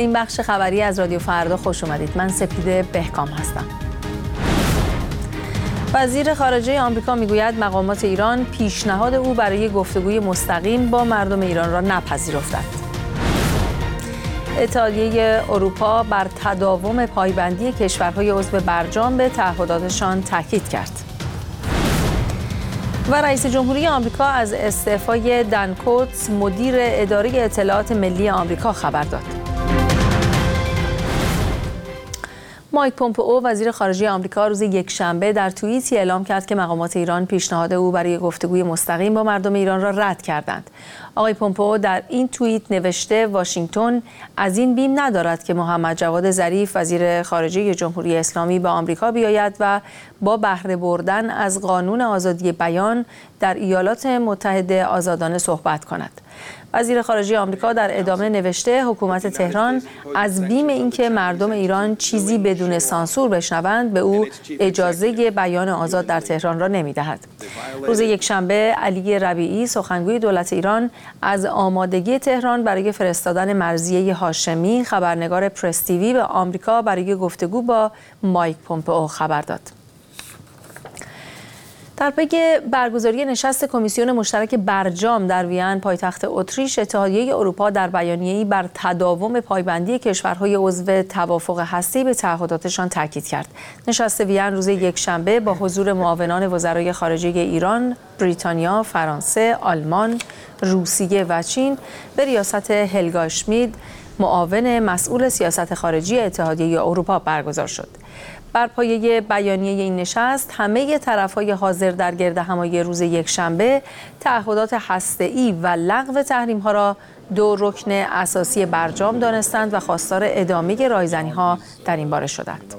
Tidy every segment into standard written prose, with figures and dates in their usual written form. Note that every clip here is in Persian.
این بخش خبری از رادیو فردا خوش اومدید. من سپیده بهکام هستم. وزیر خارجه آمریکا میگوید مقامات ایران پیشنهاد او برای گفتگوی مستقیم با مردم ایران را نپذیرفتند. اتحادیه اروپا بر تداوم پایبندی کشورهای عضو برجام به تعهداتشان تاکید کرد. و رئیس جمهوری آمریکا از استعفای دن کوتس مدیر اداره اطلاعات ملی آمریکا خبر داد. مایک پومپئو وزیر خارجه آمریکا روز یکشنبه در توییتی اعلام کرد که مقامات ایران پیشنهاد او برای گفتگوی مستقیم با مردم ایران را رد کردند. آقای پومپئو در این توییت نوشته واشنگتن از این بیم ندارد که محمد جواد ظریف وزیر خارجه جمهوری اسلامی به آمریکا بیاید و با بهره بردن از قانون آزادی بیان در ایالات متحده آزادانه صحبت کند. وزیر خارجه آمریکا در ادامه نوشته حکومت تهران از بیم اینکه مردم ایران چیزی بدون سانسور بشنوند به او اجازه بیان آزاد در تهران را نمی‌دهد. روز یکشنبه علی ربیعی سخنگوی دولت ایران از آمادگی تهران برای فرستادن مرضیه هاشمی خبرنگار پرس تیوی به آمریکا برای گفتگو با مایک پومپئو خبر داد. در پی برگزاری نشست کمیسیون مشترک برجام در وین پایتخت اتریش، اتحادیه اروپا در بیانیه‌ای بر تداوم پایبندی کشورهای عضو توافق هستی به تعهداتشان تاکید کرد. نشست وین روز یکشنبه با حضور معاونان وزرای خارجه ایران، بریتانیا، فرانسه، آلمان، روسیه و چین به ریاست هلگا اشمیت، معاون مسئول سیاست خارجی اتحادیه اروپا برگزار شد. بر پایه بیانیه این نشست، همه طرف‌های حاضر در گردهمایی روز یکشنبه تعهدات هسته‌ای و لغو تحریم‌ها را دو رکن اساسی برجام دانستند و خواستار ادامه رایزنی‌ها در این باره شدند.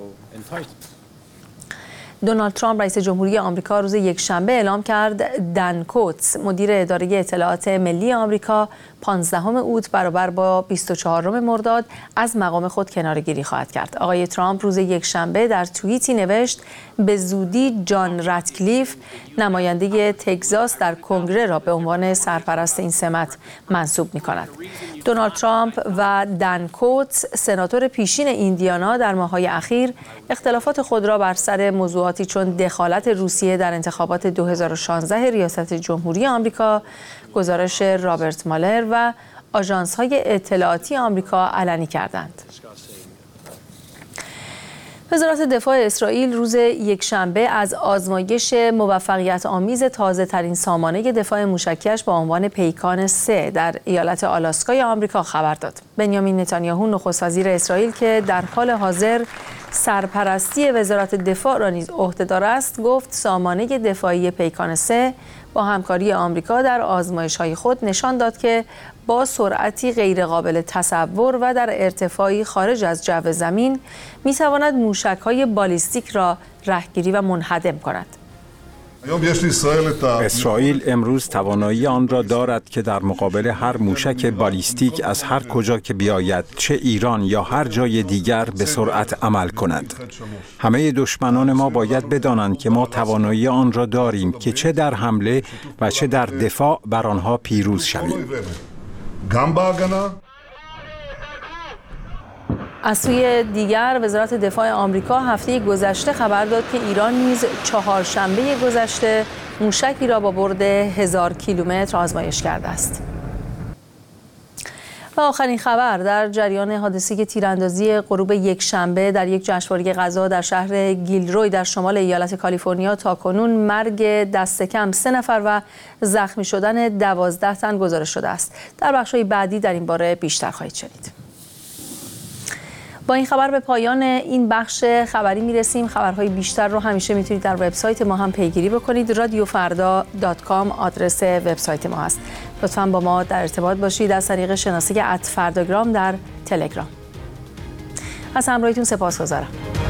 دونالد ترامپ رئیس جمهوری آمریکا روز یکشنبه اعلام کرد دن کوتس مدیر اداره اطلاعات ملی آمریکا 15 اوت برابر با 24 مرداد از مقام خود کناره‌گیری خواهد کرد. آقای ترامپ روز یکشنبه در توییتی نوشت به زودی جان راتکلیف نماینده تگزاس در کنگره را به عنوان سرپرست این سمت منصوب می‌کند. دونالد ترامپ و دن کوتس سناتور پیشین ایندیانا در ماه‌های اخیر اختلافات خود را بر سر موضوعاتی چون دخالت روسیه در انتخابات 2016 ریاست جمهوری آمریکا، گزارش رابرت مالر و آژانس‌های اطلاعاتی آمریکا علنی کردند. وزارت دفاع اسرائیل روز یکشنبه از آزمایش موفقیت آمیز تازه ترین سامانه دفاع موشکی‌اش با عنوان پیکان 3 در ایالت آلاسکای آمریکا خبر داد. بنیامین نتانیاهو نخست وزیر اسرائیل که در حال حاضر سرپرستی وزارت دفاع را نیز عهده‌دار است، گفت سامانه دفاعی پیکان 3 با همکاری آمریکا در آزمایش‌های خود نشان داد که با سرعتی غیرقابل تصور و در ارتفاعی خارج از جو زمین می‌تواند موشک‌های بالیستیک را رهگیری و منهدم کند. اسرائیل امروز توانایی آن را دارد که در مقابل هر موشک بالیستیک از هر کجا که بیاید، چه ایران یا هر جای دیگر، به سرعت عمل کند. همه دشمنان ما باید بدانند که ما توانایی آن را داریم که چه در حمله و چه در دفاع بر آنها پیروز شویم. از سوی دیگر وزارت دفاع آمریکا هفته گذشته خبر داد که ایران نیز چهارشنبه گذشته موشکی را با برد 1000 کیلومتر آزمایش کرده است. و آخرین خبر در جریان حادثه تیراندازی غروب یکشنبه در یک جشنواره غذا در شهر گیلروی در شمال ایالت کالیفرنیا تاکنون مرگ دست کم 3 نفر و زخمی شدن 12 تن گزارش شده است. در بخش‌های بعدی در این باره بیشتر خواهید شنید. با این خبر به پایان این بخش خبری میرسیم. خبرهای بیشتر رو همیشه میتونید در وبسایت ما هم پیگیری بکنید. radiofarda.com آدرس وبسایت ما هست. لطفاً با ما در ارتباط باشید از طریق شناسه @فرداگرام در تلگرام. از همراهیتون سپاسگزارم.